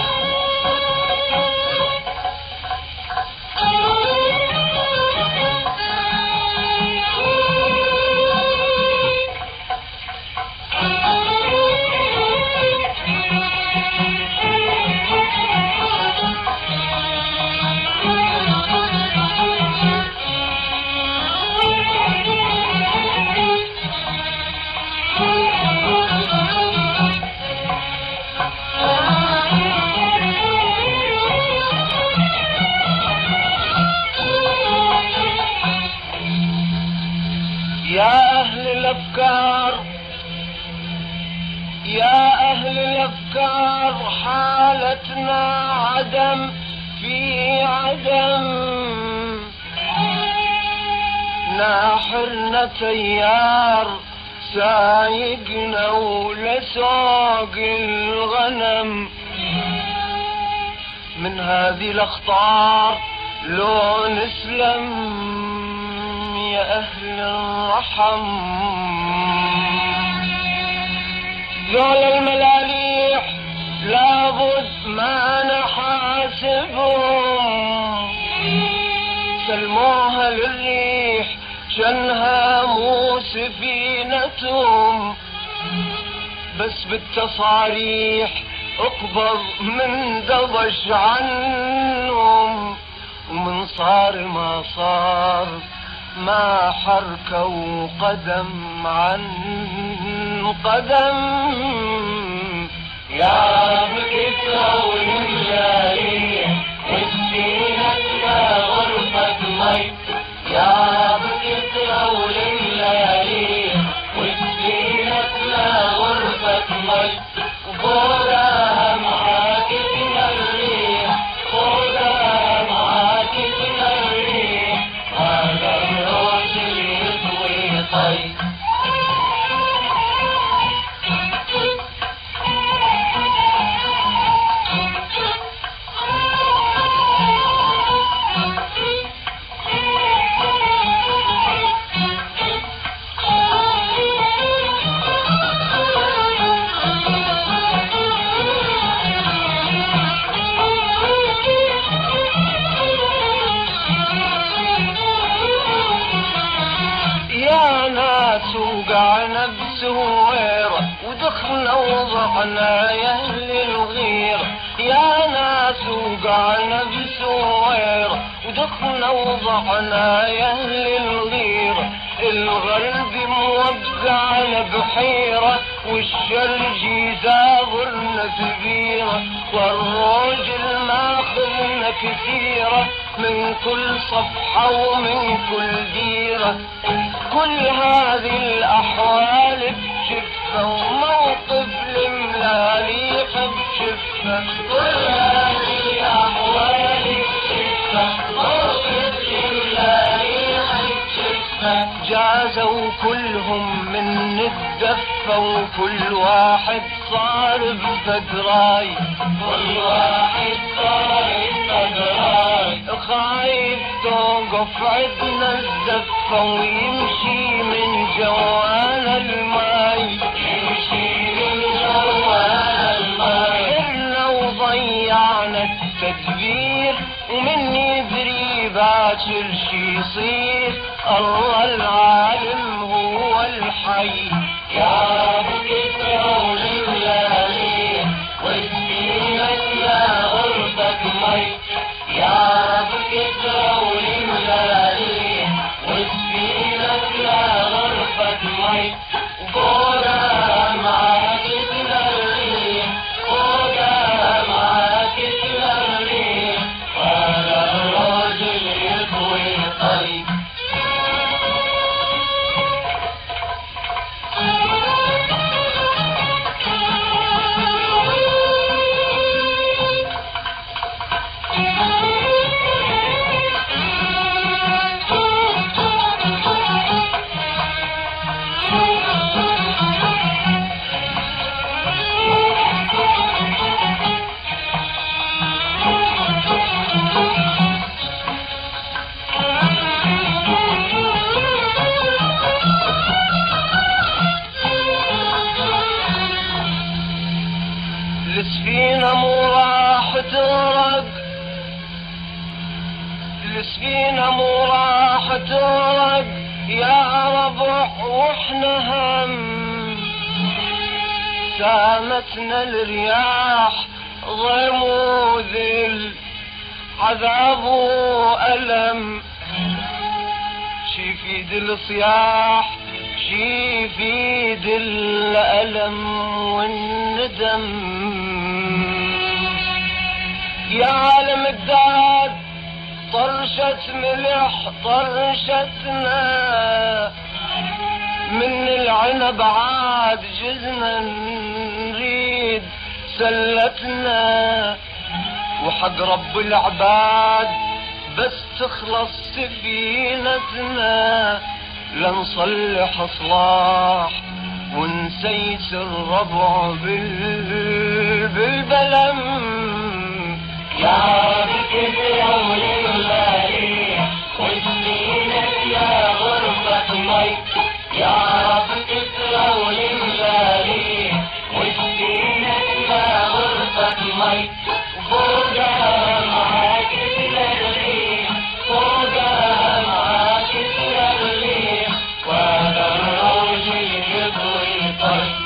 يا أهل الأفكار، يا أهل الأفكار، حالتنا عدم في عدم، ناحرنا تيار سايقنا ولسوق الغنم، من هذه الأخطار لو نسلم يا أهل الرحم. ذول الملاليح لابد ما نحاسبهم، سلموها للريح شنها مو سفينتهم، بس بالتصاريح اقبض من دبش عنهم، ومن صار ما صار ما حركوا قدم عن قدم. يا رب كثرة والملاليح وسفينتنا غرفة مي، يا رب كثرة والملاليح وسفينتنا غرفة مي، وفوقها معاكسنا الريح، فوقها معاكسنا الريح، هذا الروج اللي يطوي طي. وقعنا بسويرة ودخلنا وضعنا يا اهل الغيرة، يا ناس وقعنا بسويرة ودخلنا وضعنا يا اهل الغيرة، الغرب موقعنا بحيرة والشرج يزاورنا كبيرة، والروجل ماخذنا كثيرة من كل صفحة ومن كل ديرة، كل هذه الأحوال بشفة وموقف الملاليح بشفة، كل هذه الأحوال بشفة موقف الملاليح بشفة، جازوا كلهم من الدفة وكل واحد صار بفقراي، كل واحد صار بفقراي، خايف توقف عدنا الزفة ويمشي من جوانا الماي، يمشي من جوانا الماي. إلا وضيعنا التدبير ومن يدري باكر شي يصير، الله العالم هو الحي. يا رب كسروا الليالي واسقينا يا غربة مي، يا رب كسروا الليالي واسقينا يا غربة مي. وفوقها معاك تلالي، فوقها معاك تلالي، ولا الراجل يطوي طريق. السفينة مو راح تغرق، السفينة مو راح تغرق يا ربع واحنا هم، سامتنا الرياح ضيم وذل عذاب وألم. شي في دل صياح شي في دل الألم والندم. يا عالم الداد طرشت ملح طرشتنا، من العنب عاد جزنا نريد سلتنا. وحق رب العباد بس تخلص سفينتنا، لنصلح اصلاح ونسيس الربع بال... بالبلم. يا رب كسروا الليالي واسقينا يا غربة مي، يا رب كسروا الليالي واسقينا يا غربة مي. فوقها معاك تلالي، فوقها معاك تلالي، وهذا الراجل يطوي طريق.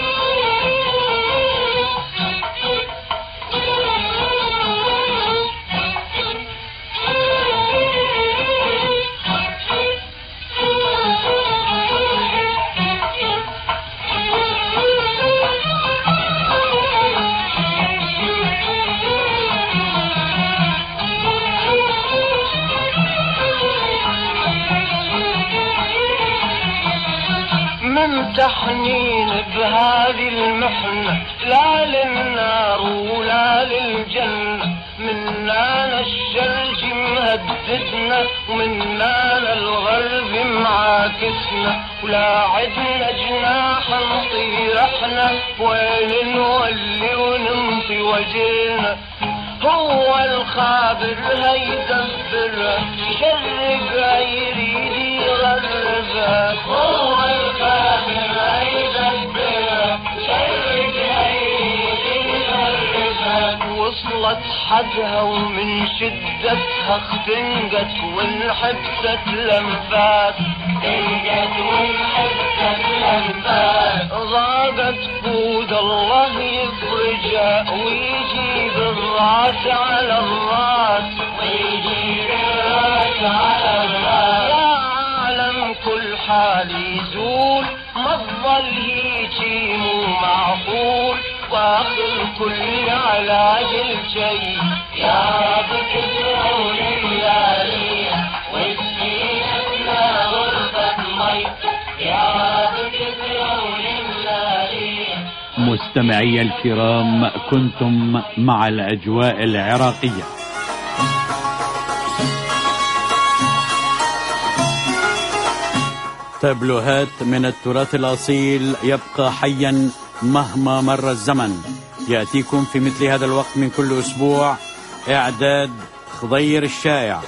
ممتحنين بهذه المحنة، لا للنار ولا للجنة. منانا الشرج مهددنا ومنانا الغرب معاكسنا، ولا عدنا جناح نطير احنا، وين نولي ونمضي وجهنا. هو الخابر هيدبر شرق هيريد يغربها، هو الخابر هيدبر شرق هيريد يغربها. وصلت حدها ومن شدتها اختنقت وانحبست الانفاس، اختنقت وانحبست الانفاس. ضاقت بود الله يفرجها ويجيب الراس على الراس، ويجيب الراس على الراس. يا عالم كل حال يزول، ما تظل هيجي مو معقول، واخر كل علاج الشي. يا رب كسروا الليالي واسقينا غربة مي، يا رب كسروا الليالي. مستمعي الكرام، كنتم مع الأجواء العراقية. تابلوهات من التراث الأصيل يبقى حيا مهما مر الزمن، يأتيكم في مثل هذا الوقت من كل أسبوع. إعداد خضير الشايع.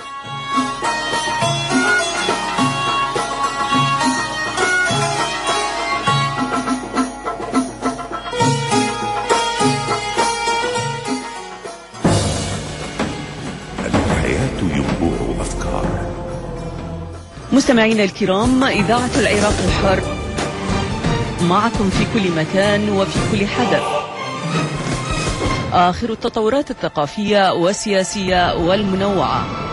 الحياة ينبوع أفكار. مستمعينا الكرام، إذاعة العراق الحر معكم في كل مكان وفي كل حدث. آخر التطورات الثقافية والسياسية والمنوعة